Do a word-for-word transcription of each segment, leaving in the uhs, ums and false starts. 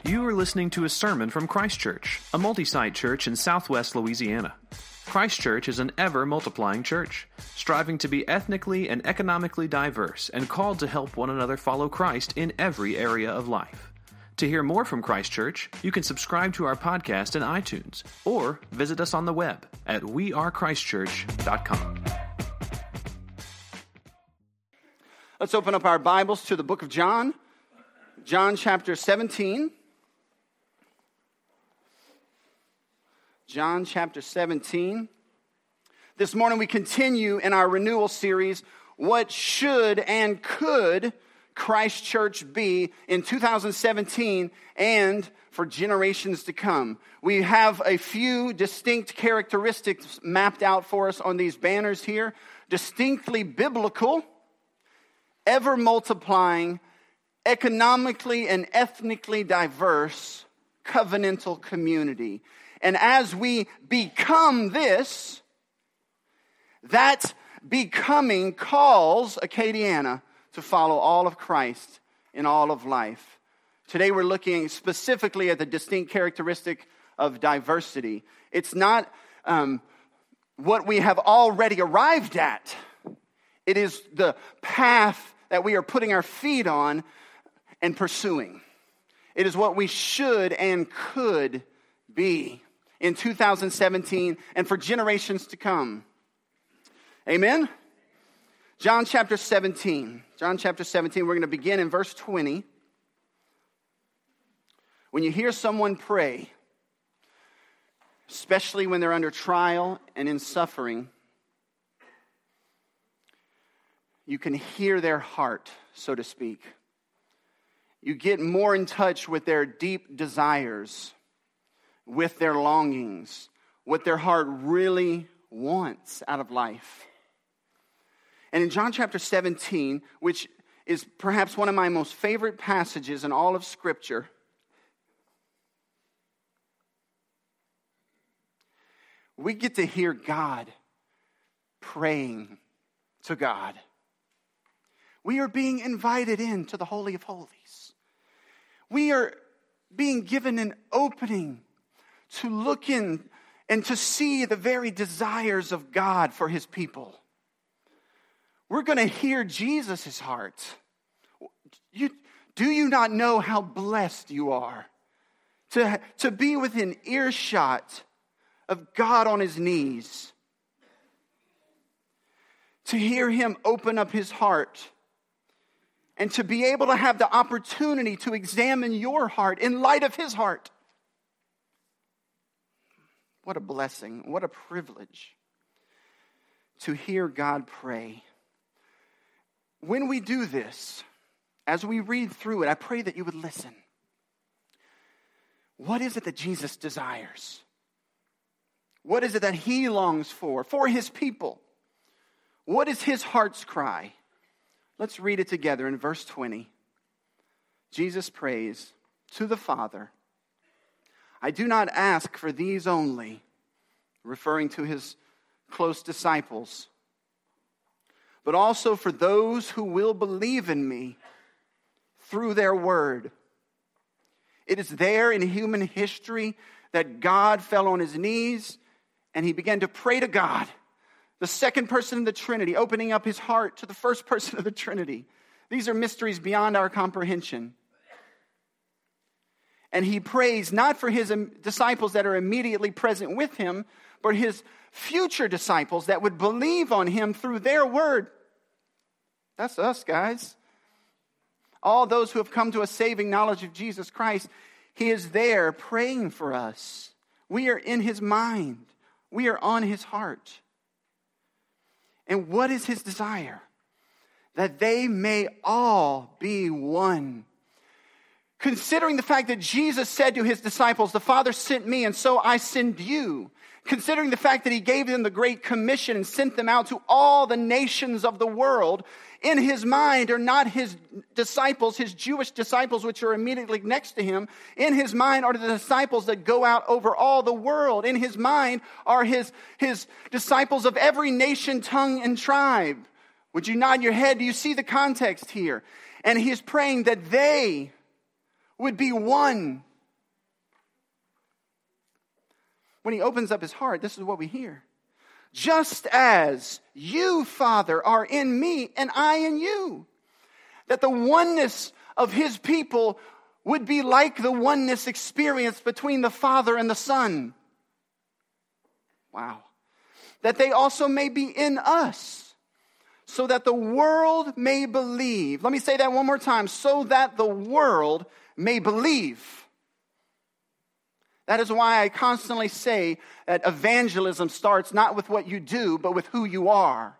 You are listening to a sermon from Christ Church, a multi-site church in southwest Louisiana. Christ Church is an ever-multiplying church, striving to be ethnically and economically diverse and called to help one another follow Christ in every area of life. To hear more from Christ Church, you can subscribe to our podcast in iTunes or visit us on the web at we are christ church dot com. Let's open up our Bibles to the book of John, John chapter seventeen. John chapter seventeen. This morning we continue in our renewal series, What Should and Could Christ Church Be in two thousand seventeen and for generations to come. We have a few distinct characteristics mapped out for us on these banners here. Distinctly biblical, ever multiplying, economically and ethnically diverse, covenantal community. And as we become this, that becoming calls Acadiana to follow all of Christ in all of life. Today we're looking specifically at the distinct characteristic of diversity. It's not um, what we have already arrived at. It is the path that we are putting our feet on and pursuing. It is what we should and could be in two thousand seventeen and for generations to come. Amen? John chapter seventeen. John chapter seventeen, we're going to begin in verse twenty. When you hear someone pray, especially when they're under trial and in suffering, you can hear their heart, so to speak. You get more in touch with their deep desires, with their longings, what their heart really wants out of life. And in John chapter seventeen, which is perhaps one of my most favorite passages in all of Scripture, we get to hear God praying to God. We are being invited into the Holy of Holies. We are being given an opening to look in and to see the very desires of God for His people. We're going to hear Jesus' heart. You, do you not know how blessed you are to, to be within earshot of God on His knees? To hear Him open up His heart and to be able to have the opportunity to examine your heart in light of His heart. What a blessing, what a privilege to hear God pray. When we do this, as we read through it, I pray that you would listen. What is it that Jesus desires? What is it that He longs for, for His people? What is His heart's cry? Let's read it together in verse twenty. Jesus prays to the Father, I do not ask for these only, referring to His close disciples, but also for those who will believe in me through their word. It is there in human history that God fell on His knees and He began to pray to God, the second person of the Trinity, opening up His heart to the first person of the Trinity. These are mysteries beyond our comprehension. And He prays not for His disciples that are immediately present with Him, but His future disciples that would believe on Him through their word. That's us, guys. All those who have come to a saving knowledge of Jesus Christ, He is there praying for us. We are in His mind. We are on His heart. And what is His desire? That they may all be one. Considering the fact that Jesus said to His disciples, the Father sent me and so I send you. Considering the fact that He gave them the Great Commission and sent them out to all the nations of the world, in His mind are not His disciples, His Jewish disciples, which are immediately next to Him. In His mind are the disciples that go out over all the world. In His mind are His, his disciples of every nation, tongue, and tribe. Would you nod your head? Do you see the context here? And He is praying that they would be one when he opens up his heart, this is what we hear. Just as you, Father, are in me and I in you. That the oneness of his people would be like the oneness experienced between the Father and the Son. Wow. That they also may be in us, so that the world may believe. Let me say that one more time. So that the world may believe. That is why I constantly say that evangelism starts not with what you do, but with who you are.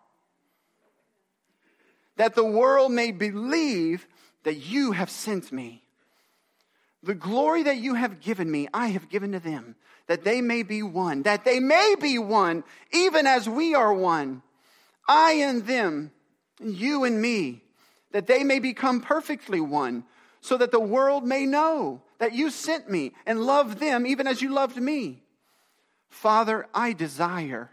That the world may believe that you have sent me. The glory that you have given me, I have given to them, that they may be one, that they may be one, even as we are one. I and them, and you and me, that they may become perfectly one, so that the world may know that you sent me and loved them even as you loved me. Father, I desire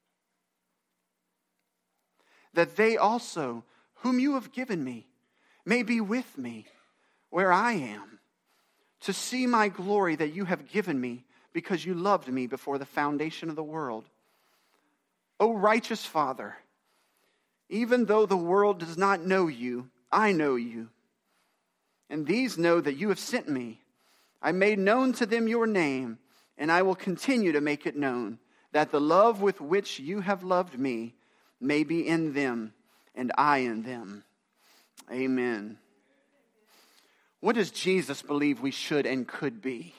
that they also, whom you have given me, may be with me where I am, to see my glory that you have given me because you loved me before the foundation of the world. O righteous Father, even though the world does not know you, I know you. And these know that you have sent me. I made known to them your name, and I will continue to make it known, that the love with which you have loved me may be in them, and I in them. Amen. What does Jesus believe we should and could be?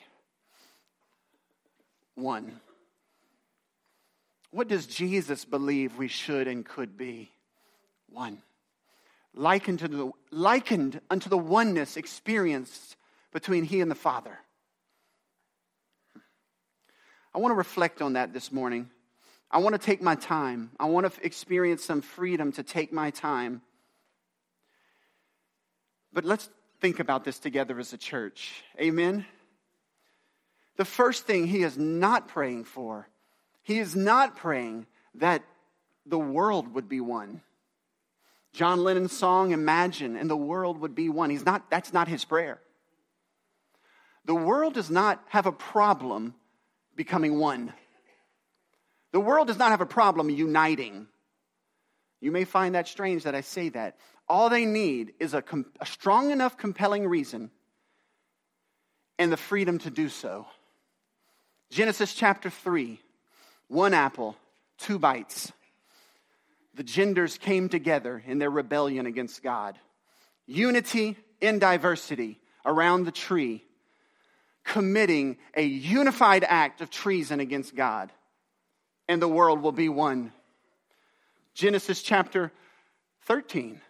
One. What does Jesus believe we should and could be? One. Likened to the, likened unto the oneness experienced between he and the Father. I want to reflect on that this morning. I want to take my time. I want to experience some freedom to take my time. But let's think about this together as a church. Amen? The first thing he is not praying for, he is not praying that the world would be one. John Lennon's song, Imagine, and the world would be one. He's not, that's not his prayer. The world does not have a problem becoming one. The world does not have a problem uniting. You may find that strange that I say that. All they need is a, com- a strong enough, compelling reason and the freedom to do so. Genesis chapter three, one apple, two bites. The genders came together in their rebellion against God. Unity in diversity around the tree, committing a unified act of treason against God. And the world will be one. Genesis chapter thirteen.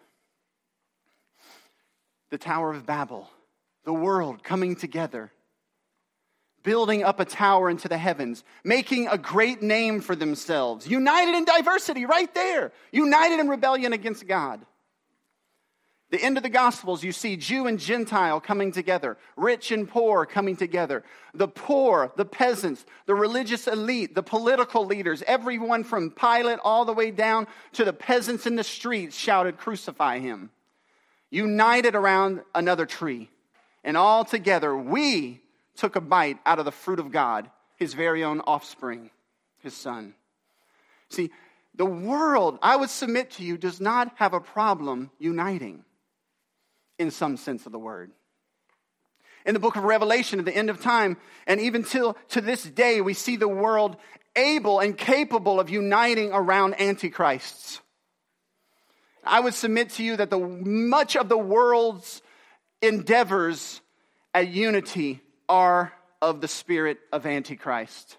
The Tower of Babel. The world coming together. Building up a tower into the heavens, making a great name for themselves. United in diversity, right there. United in rebellion against God. The end of the Gospels, you see Jew and Gentile coming together. Rich and poor coming together. The poor, the peasants, the religious elite, the political leaders, everyone from Pilate all the way down to the peasants in the streets shouted, "Crucify him." United around another tree. And all together, we took a bite out of the fruit of God, his very own offspring, his son. See, the world, I would submit to you, does not have a problem uniting in some sense of the word. In the book of Revelation, at the end of time, and even till to this day, we see the world able and capable of uniting around antichrists. I would submit to you that the much of the world's endeavors at unity are of the spirit of Antichrist.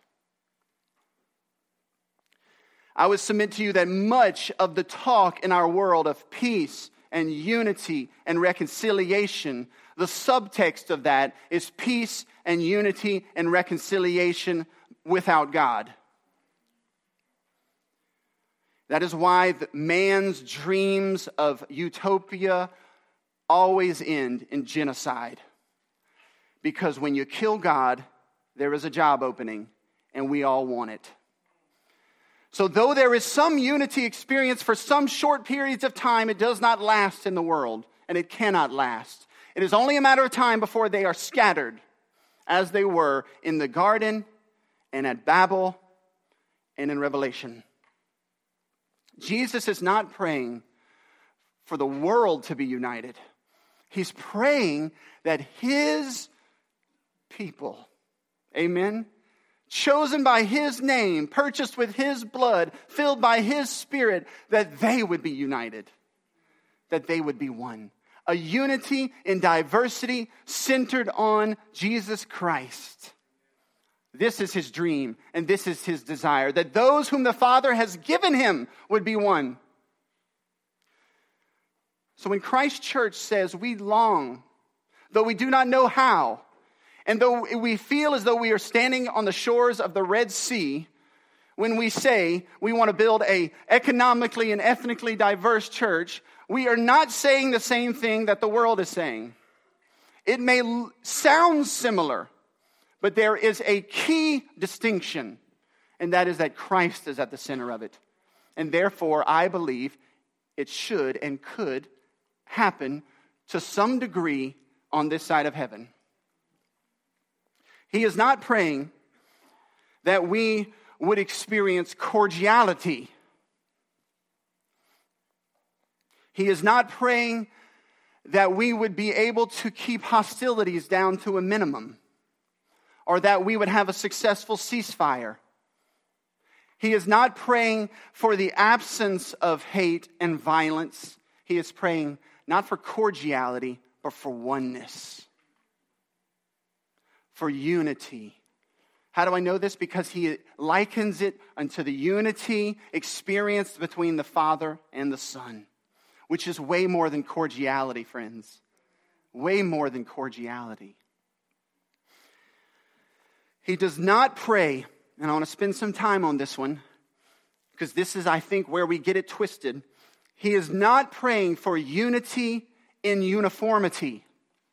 I would submit to you that much of the talk in our world of peace and unity and reconciliation, the subtext of that is peace and unity and reconciliation without God. That is why the man's dreams of utopia always end in genocide. Because when you kill God, there is a job opening, and we all want it. So though there is some unity experience for some short periods of time, it does not last in the world, and it cannot last. It is only a matter of time before they are scattered, as they were in the garden and at Babel and in Revelation. Jesus is not praying for the world to be united. He's praying that his people, amen, chosen by his name, purchased with his blood, filled by his spirit, that they would be united, that they would be one. A unity in diversity centered on Jesus Christ. This is his dream, and this is his desire, that those whom the Father has given him would be one. So when Christ Church says we long, though we do not know how, and though we feel as though we are standing on the shores of the Red Sea, when we say we want to build an economically and ethnically diverse church, we are not saying the same thing that the world is saying. It may l- sound similar, but there is a key distinction, and that is that Christ is at the center of it. And therefore, I believe it should and could happen to some degree on this side of heaven. He is not praying that we would experience cordiality. He is not praying that we would be able to keep hostilities down to a minimum, or that we would have a successful ceasefire. He is not praying for the absence of hate and violence. He is praying not for cordiality, but for oneness, for unity. How do I know this? Because he likens it unto the unity experienced between the Father and the Son, which is way more than cordiality, friends. Way more than cordiality. He does not pray, and I want to spend some time on this one, because this is, I think, where we get it twisted. He is not praying for unity in uniformity.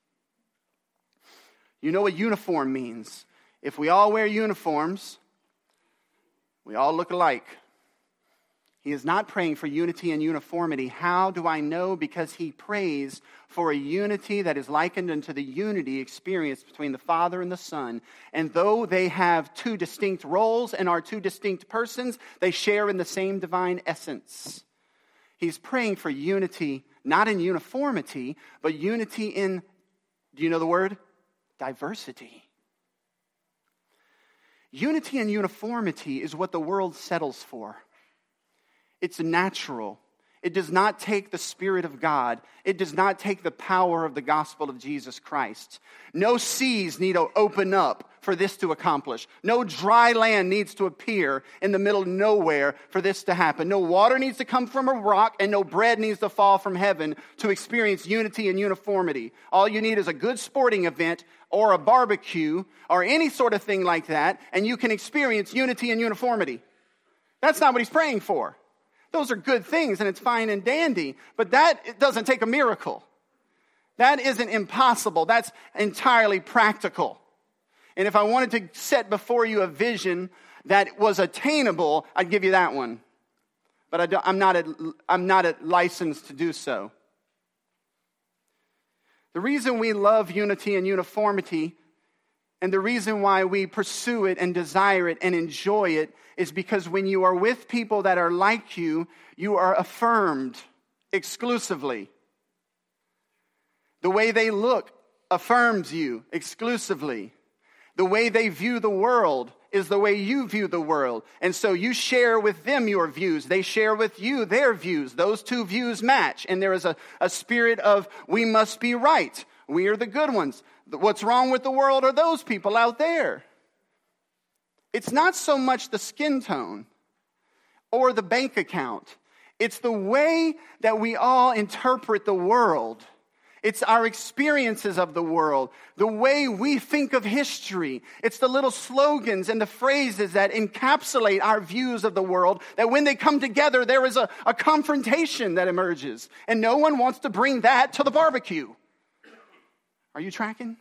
You know what uniform means. If we all wear uniforms, we all look alike. He is not praying for unity and uniformity. How do I know? Because he prays for a unity that is likened unto the unity experienced between the Father and the Son. And though they have two distinct roles and are two distinct persons, they share in the same divine essence. He's praying for unity, not in uniformity, but unity in, do you know the word? Diversity. Unity and uniformity is what the world settles for. It's natural. It does not take the Spirit of God. It does not take the power of the gospel of Jesus Christ. No seas need to open up for this to accomplish. No dry land needs to appear in the middle of nowhere for this to happen. No water needs to come from a rock, and no bread needs to fall from heaven to experience unity and uniformity. All you need is a good sporting event or a barbecue or any sort of thing like that, and you can experience unity and uniformity. That's not what he's praying for. Those are good things, and it's fine and dandy, but that it doesn't take a miracle. That isn't impossible. That's entirely practical. And if I wanted to set before you a vision that was attainable, I'd give you that one. But I don't, I'm not at, I'm not at license to do so. The reason we love unity and uniformity, and the reason why we pursue it and desire it and enjoy it, is because when you are with people that are like you, you are affirmed exclusively. The way they look affirms you exclusively. The way they view the world is the way you view the world. And so you share with them your views. They share with you their views. Those two views match. And there is a, a spirit of, we must be right. We are the good ones. What's wrong with the world are those people out there. It's not so much the skin tone or the bank account. It's the way that we all interpret the world. It's our experiences of the world, the way we think of history. It's the little slogans and the phrases that encapsulate our views of the world, that when they come together, there is a, a confrontation that emerges. And no one wants to bring that to the barbecue. Are you tracking?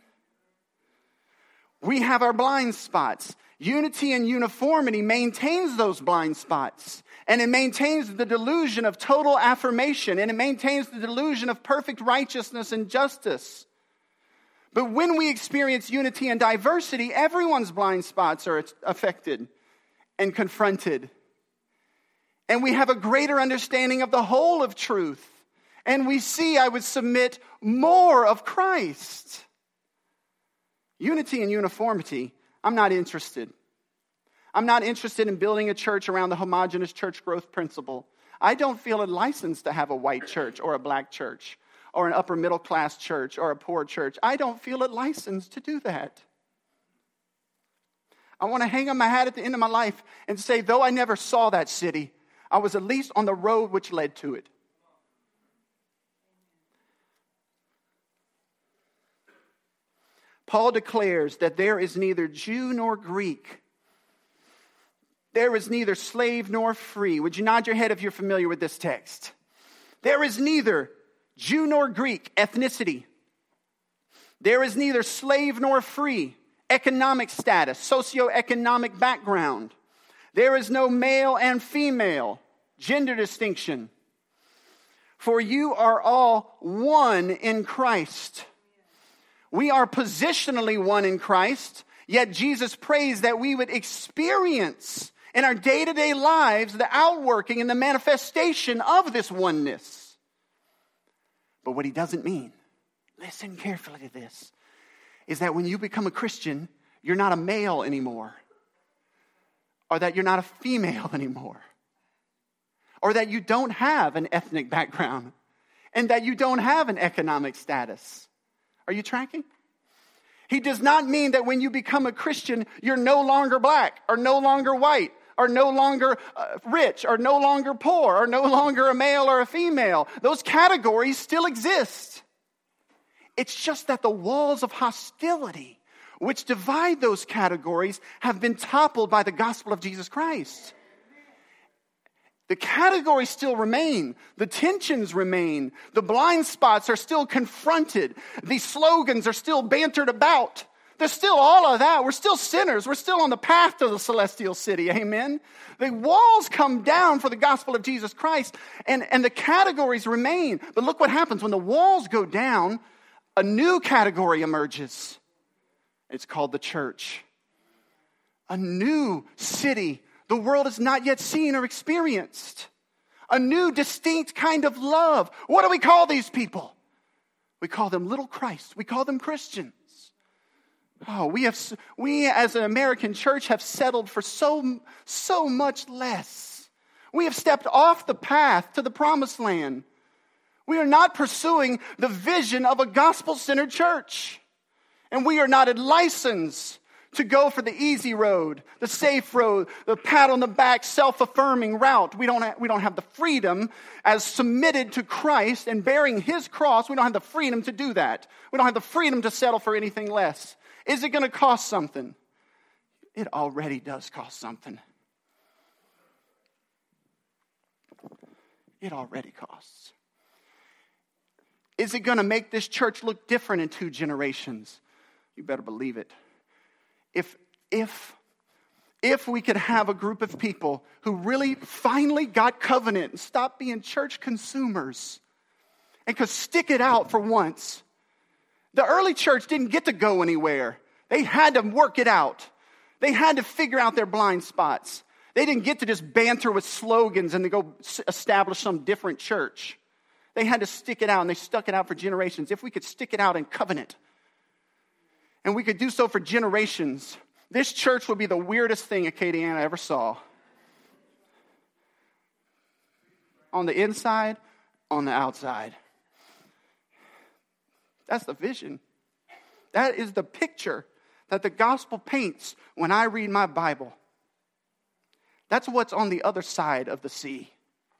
We have our blind spots. Unity and uniformity maintains those blind spots. And it maintains the delusion of total affirmation. And it maintains the delusion of perfect righteousness and justice. But when we experience unity and diversity, everyone's blind spots are affected and confronted. And we have a greater understanding of the whole of truth. And we see, I would submit, more of Christ. Unity and uniformity, I'm not interested. I'm not interested in building a church around the homogeneous church growth principle. I don't feel a license to have a white church or a black church or an upper middle class church or a poor church. I don't feel a license to do that. I want to hang on my hat at the end of my life and say, though I never saw that city, I was at least on the road which led to it. Paul declares that there is neither Jew nor Greek. There is neither slave nor free. Would you nod your head if you're familiar with this text? There is neither Jew nor Greek, ethnicity. There is neither slave nor free, economic status, socioeconomic background. There is no male and female, gender distinction. For you are all one in Christ. We are positionally one in Christ, yet Jesus prays that we would experience in our day-to-day lives the outworking and the manifestation of this oneness. But what he doesn't mean, listen carefully to this, is that when you become a Christian, you're not a male anymore, or that you're not a female anymore, or that you don't have an ethnic background, and that you don't have an economic status. Are you tracking? He does not mean that when you become a Christian, you're no longer black, or no longer white, or no longer uh, rich, or no longer poor, or no longer a male or a female. Those categories still exist. It's just that the walls of hostility which divide those categories have been toppled by the gospel of Jesus Christ. The categories still remain. The tensions remain. The blind spots are still confronted. The slogans are still bantered about. There's still all of that. We're still sinners. We're still on the path to the celestial city. Amen. The walls come down for the gospel of Jesus Christ, and, and the categories remain. But look what happens when the walls go down. A new category emerges. It's called the church. A new city the world has not yet seen or experienced. A new, distinct kind of love. What do we call these people? We call them little Christ. We call them Christians. Oh, we have, we as an American church have settled for so, so much less. We have stepped off the path to the promised land. We are not pursuing the vision of a gospel-centered church. And we are not at license to go for the easy road, the safe road, the pat on the back, self-affirming route. We don't have, we don't have the freedom as submitted to Christ and bearing his cross. We don't have the freedom to do that. We don't have the freedom to settle for anything less. Is it going to cost something? It already does cost something. It already costs. Is it going to make this church look different in two generations? You better believe it. If, if, if we could have a group of people who really finally got covenant and stopped being church consumers and could stick it out for once. The early church didn't get to go anywhere. They had to work it out. They had to figure out their blind spots. They didn't get to just banter with slogans and to go establish some different church. They had to stick it out, and they stuck it out for generations. If we could stick it out in covenant, and we could do so for generations, this church would be the weirdest thing Acadiana ever saw. On the inside, on the outside. That's the vision. That is the picture that the gospel paints when I read my Bible. That's what's on the other side of the sea.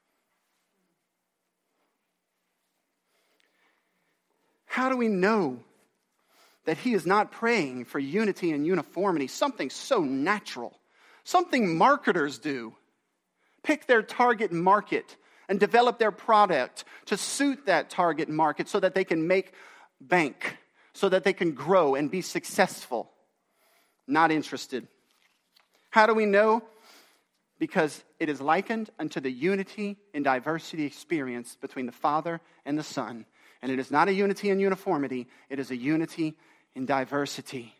How do we know that he is not praying for unity and uniformity? Something so natural. Something marketers do. Pick their target market and develop their product to suit that target market so that they can make bank, so that they can grow and be successful. Not interested. How do we know? Because it is likened unto the unity and diversity experience between the Father and the Son. And it is not a unity and uniformity. It is a unity in diversity.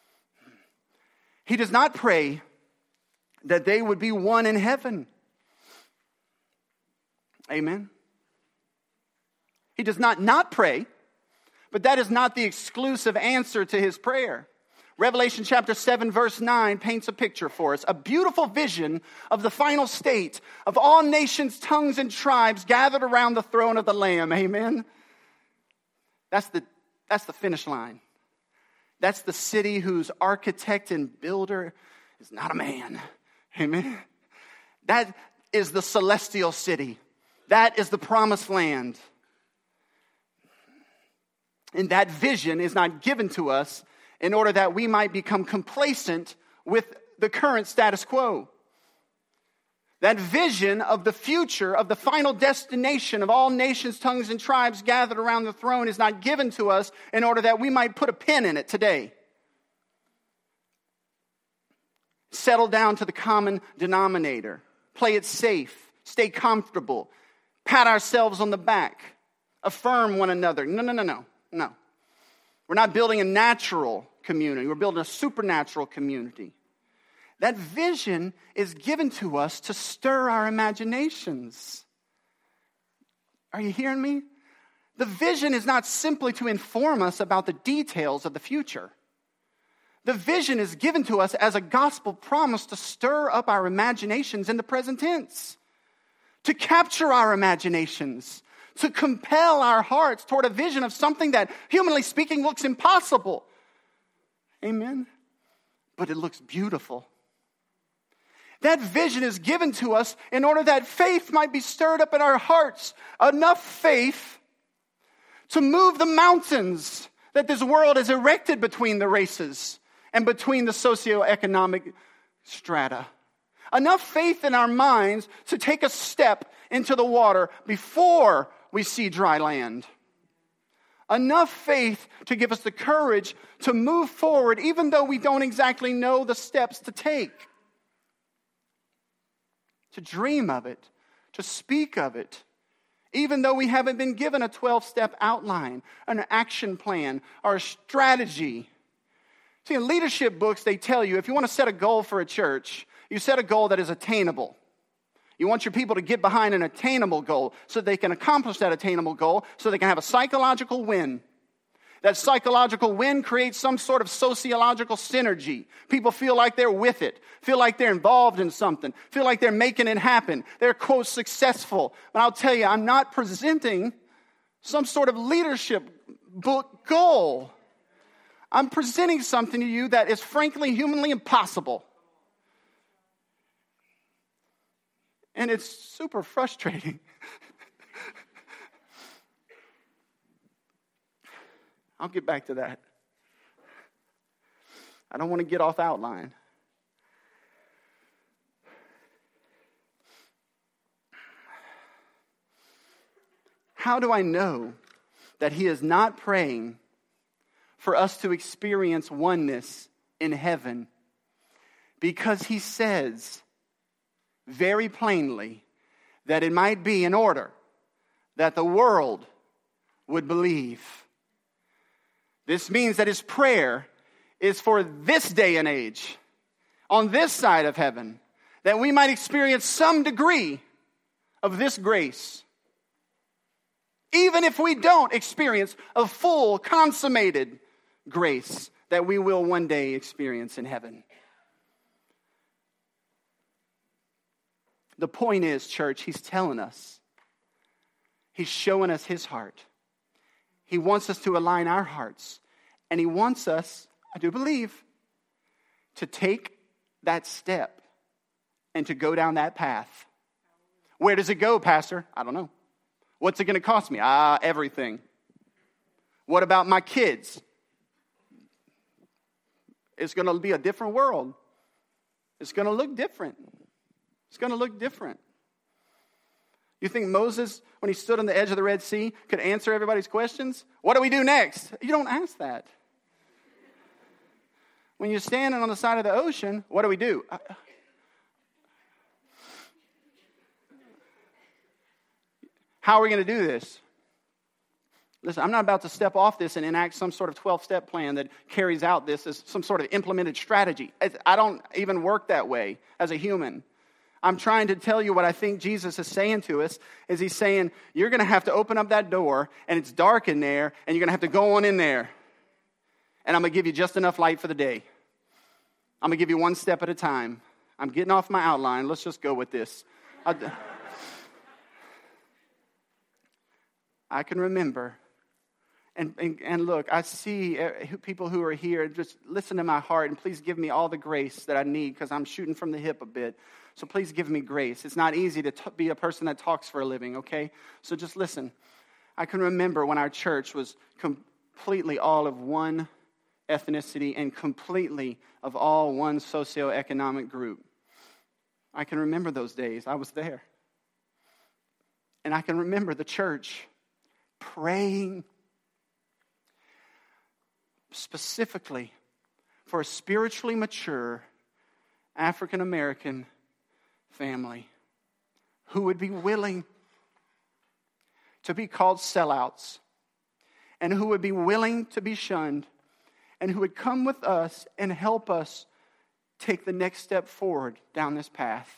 He does not pray that they would be one in heaven. Amen. He does not not pray, but that is not the exclusive answer to his prayer. Revelation chapter seven verse nine paints a picture for us, a beautiful vision of the final state of all nations, tongues, and tribes gathered around the throne of the Lamb. Amen. That's the, that's the finish line. That's the city whose architect and builder is not a man. Amen. That is the celestial city. That is the promised land. And that vision is not given to us in order that we might become complacent with the current status quo. That vision of the future, of the final destination of all nations, tongues, and tribes gathered around the throne is not given to us in order that we might put a pin in it today. Settle down to the common denominator. Play it safe. Stay comfortable. Pat ourselves on the back. Affirm one another. No, no, no, no, no. We're not building a natural community. We're building a supernatural community. That vision is given to us to stir our imaginations. Are you hearing me? The vision is not simply to inform us about the details of the future. The vision is given to us as a gospel promise to stir up our imaginations in the present tense, to capture our imaginations, to compel our hearts toward a vision of something that, humanly speaking, looks impossible. Amen? But it looks beautiful. That vision is given to us in order that faith might be stirred up in our hearts. Enough faith to move the mountains that this world has erected between the races and between the socioeconomic strata. Enough faith in our minds to take a step into the water before we see dry land. Enough faith to give us the courage to move forward even though we don't exactly know the steps to take. To dream of it, to speak of it, even though we haven't been given a twelve-step outline, an action plan, or a strategy. See, in leadership books, they tell you if you want to set a goal for a church, you set a goal that is attainable. You want your people to get behind an attainable goal so they can accomplish that attainable goal, so they can have a psychological win. That psychological win creates some sort of sociological synergy. People feel like they're with it, feel like they're involved in something, feel like they're making it happen. They're, quote, successful. But I'll tell you, I'm not presenting some sort of leadership book goal. I'm presenting something to you that is frankly humanly impossible. And it's super frustrating. I'll get back to that. I don't want to get off outline. How do I know that he is not praying for us to experience oneness in heaven? Because he says very plainly that it might be in order that the world would believe. This means that his prayer is for this day and age, on this side of heaven, that we might experience some degree of this grace. Even if we don't experience a full, consummated grace that we will one day experience in heaven. The point is, church, he's telling us. He's showing us his heart. He wants us to align our hearts. And he wants us, I do believe, to take that step and to go down that path. Where does it go, Pastor? I don't know. What's it going to cost me? Ah, everything. What about my kids? It's going to be a different world. It's going to look different. It's going to look different. You think Moses, when he stood on the edge of the Red Sea, could answer everybody's questions? What do we do next? You don't ask that. When you're standing on the side of the ocean, what do we do? How are we going to do this? Listen, I'm not about to step off this and enact some sort of twelve-step plan that carries out this as some sort of implemented strategy. I don't even work that way as a human. I'm trying to tell you what I think Jesus is saying to us, is he's saying, you're going to have to open up that door, and it's dark in there, and you're going to have to go on in there. And I'm going to give you just enough light for the day. I'm going to give you one step at a time. I'm getting off my outline. Let's just go with this. I, I can remember. And, and, and look, I see people who are here. Just listen to my heart, and please give me all the grace that I need, because I'm shooting from the hip a bit. So please give me grace. It's not easy to t- be a person that talks for a living, okay? So just listen. I can remember when our church was completely all of one ethnicity and completely of all one socioeconomic group. I can remember those days. I was there. And I can remember the church praying specifically for a spiritually mature African American family who would be willing to be called sellouts, and who would be willing to be shunned, and who would come with us and help us take the next step forward down this path.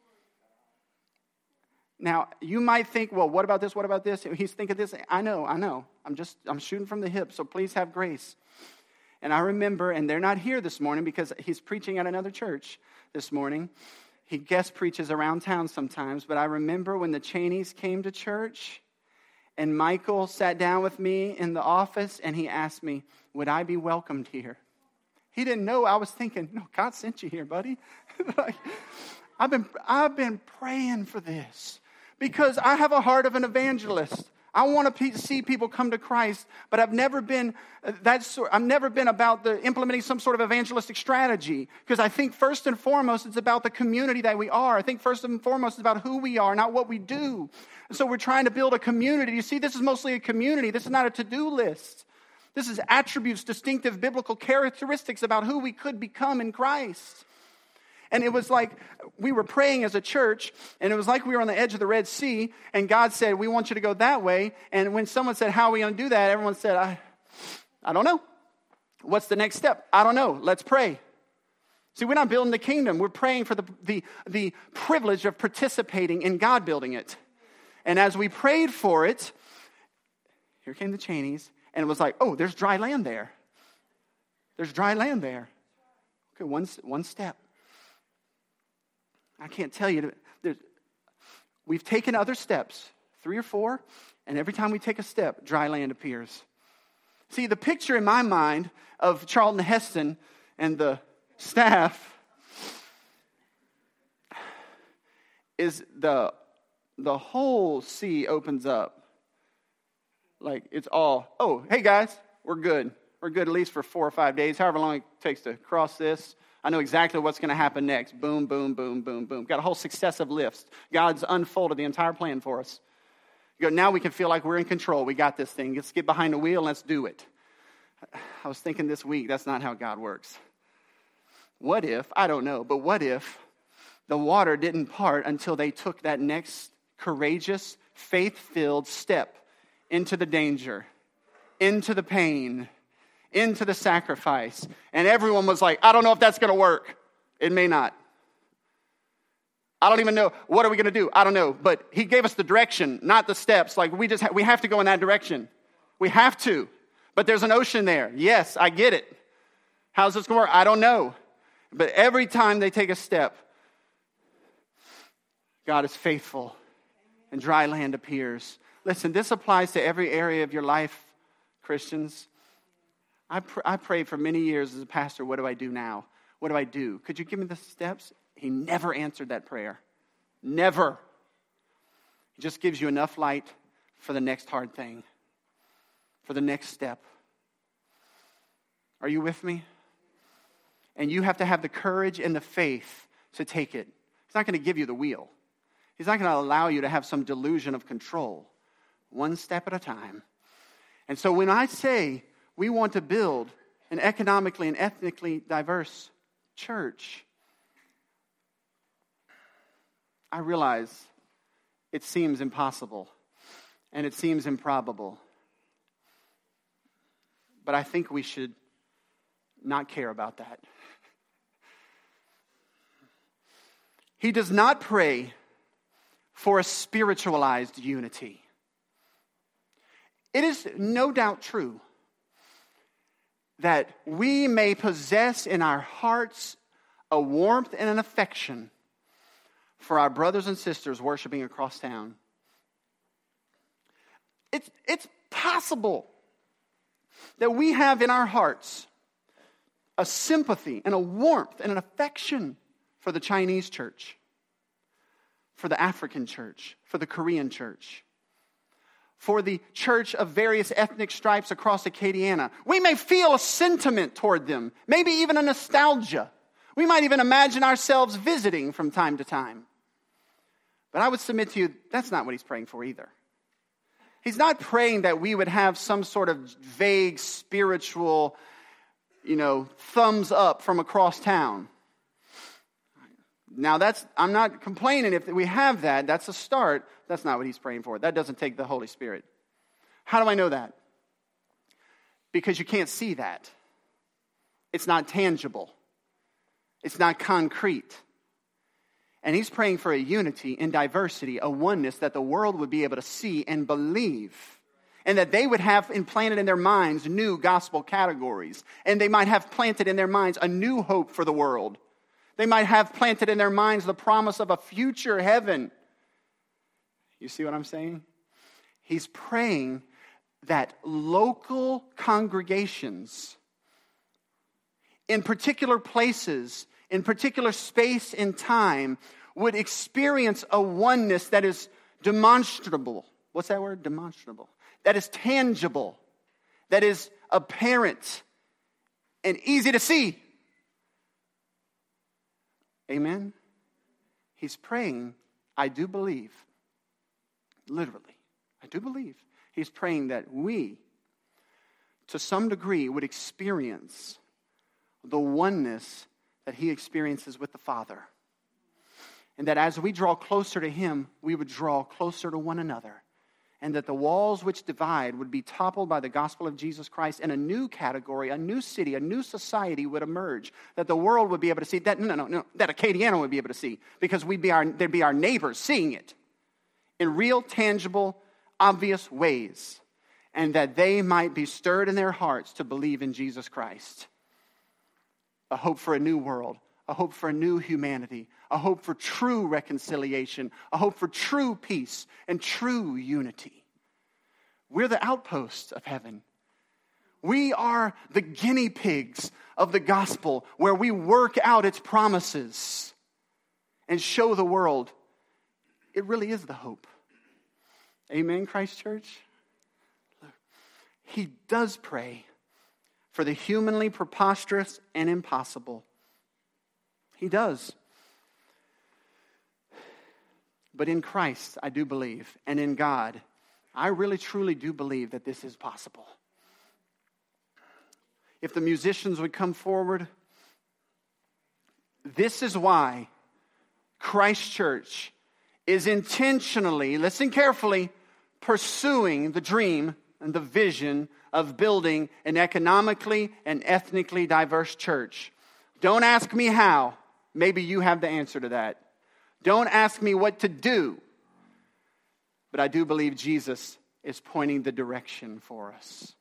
Now, you might think, well, what about this? What about this? He's thinking this. I know, I know. I'm just, I'm shooting from the hip, so please have grace. And I remember, and they're not here this morning because he's preaching at another church this morning. He guest preaches around town sometimes, but I remember when the Cheneys came to church, and Michael sat down with me in the office, and he asked me, would I be welcomed here? He didn't know I was thinking, no, God sent you here, buddy. like, I've been, I've been praying for this because I have a heart of an evangelist. I want to see people come to Christ, but I've never been that sort. I've never been about the implementing some sort of evangelistic strategy, because I think first and foremost it's about the community that we are. I think first and foremost it's about who we are, not what we do. And so we're trying to build a community. You see, this is mostly a community. This is not a to-do list. This is attributes, distinctive biblical characteristics about who we could become in Christ. And it was like we were praying as a church, and it was like we were on the edge of the Red Sea, and God said, we want you to go that way. And when someone said, how are we going to do that? Everyone said, I, I don't know. What's the next step? I don't know. Let's pray. See, we're not building the kingdom. We're praying for the, the, the privilege of participating in God building it. And as we prayed for it, here came the Cheneys, and it was like, oh, there's dry land there. There's dry land there. Okay, one, one step. I can't tell you. We've taken other steps, three or four, and every time we take a step, dry land appears. See, the picture in my mind of Charlton Heston and the staff is the, the whole sea opens up. Like it's all, oh, hey guys, we're good. We're good at least for four or five days, however long it takes to cross this. I know exactly what's going to happen next. Boom, boom, boom, boom, boom. Got a whole successive list. God's unfolded the entire plan for us. You go, now we can feel like we're in control. We got this thing. Let's get behind the wheel and let's do it. I was thinking this week, that's not how God works. What if, I don't know, but what if the water didn't part until they took that next courageous, faith-filled step into the danger, into the pain, into the sacrifice. And everyone was like, I don't know if that's going to work. It may not. I don't even know. What are we going to do? I don't know. But he gave us the direction, not the steps. Like we just ha- we have to go in that direction. We have to. But there's an ocean there. Yes, I get it. How's this going to work? I don't know. But every time they take a step, God is faithful and dry land appears. Listen, this applies to every area of your life, Christians. I, pr- I prayed for many years as a pastor, what do I do now? What do I do? Could you give me the steps? He never answered that prayer. Never. He just gives you enough light for the next hard thing, for the next step. Are you with me? And you have to have the courage and the faith to take it. He's not going to give you the wheel. He's not going to allow you to have some delusion of control. One step at a time. And so when I say we want to build an economically and ethnically diverse church, I realize it seems impossible and it seems improbable. But I think we should not care about that. He does not pray for a spiritualized unity. It is no doubt true that we may possess in our hearts a warmth and an affection for our brothers and sisters worshiping across town. It's, it's possible that we have in our hearts a sympathy and a warmth and an affection for the Chinese church, for the African church, for the Korean church, for the church of various ethnic stripes across Acadiana. We may feel a sentiment toward them, maybe even a nostalgia. We might even imagine ourselves visiting from time to time. But I would submit to you, that's not what he's praying for either. He's not praying that we would have some sort of vague spiritual, you know, thumbs up from across town. Now that's, I'm not complaining if we have that, that's a start. That's not what he's praying for. That doesn't take the Holy Spirit. How do I know that? Because you can't see that. It's not tangible. It's not concrete. And he's praying for a unity in diversity, a oneness that the world would be able to see and believe. And that they would have implanted in their minds new gospel categories. And they might have planted in their minds a new hope for the world. They might have planted in their minds the promise of a future heaven. You see what I'm saying? He's praying that local congregations in particular places, in particular space and time, would experience a oneness that is demonstrable. What's that word? Demonstrable. That is tangible. That is apparent and easy to see. Amen? He's praying, I do believe, literally, I do believe, he's praying that we, to some degree, would experience the oneness that he experiences with the Father. And that as we draw closer to him, we would draw closer to one another. And that the walls which divide would be toppled by the gospel of Jesus Christ, and a new category, a new city, a new society would emerge. That the world would be able to see. That no, no, no. That Acadiana would be able to see, because we'd be our, they'd be our neighbors seeing it in real, tangible, obvious ways, and that they might be stirred in their hearts to believe in Jesus Christ. A hope for a new world, a hope for a new humanity, a hope for true reconciliation, a hope for true peace and true unity. We're the outposts of heaven. We are the guinea pigs of the gospel, where we work out its promises and show the world it really is the hope. Amen, Christ Church? He does pray for the humanly preposterous and impossible. He does. But in Christ, I do believe, and in God, I really truly do believe that this is possible. If the musicians would come forward, this is why Christ Church is intentionally, listen carefully, pursuing the dream and the vision of building an economically and ethnically diverse church. Don't ask me how. Maybe you have the answer to that. Don't ask me what to do. But I do believe Jesus is pointing the direction for us.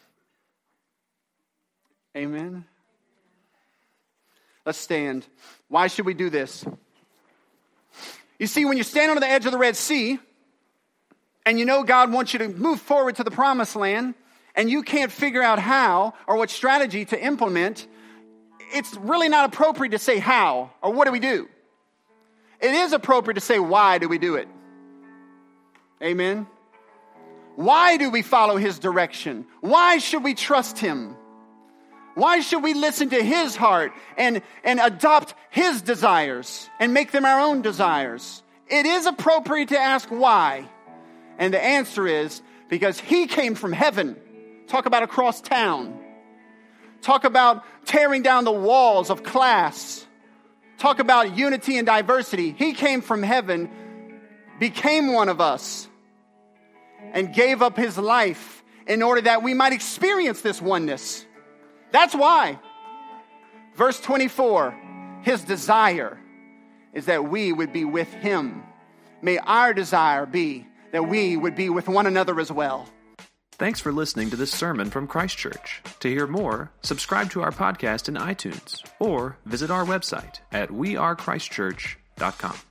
Amen? Let's stand. Why should we do this? You see, when you stand on the edge of the Red Sea, and you know God wants you to move forward to the promised land, and you can't figure out how or what strategy to implement, it's really not appropriate to say how or what do we do. It is appropriate to say, why do we do it? Amen? Why do we follow his direction? Why should we trust him? Why should we listen to his heart and, and adopt his desires and make them our own desires? It is appropriate to ask why. And the answer is because he came from heaven. Talk about across town. Talk about tearing down the walls of class. Talk about unity and diversity. He came from heaven, became one of us, and gave up his life in order that we might experience this oneness. That's why. Verse twenty-four, his desire is that we would be with him. May our desire be that we would be with one another as well. Thanks for listening to this sermon from Christ Church. To hear more, subscribe to our podcast in iTunes or visit our website at we are christ church dot com.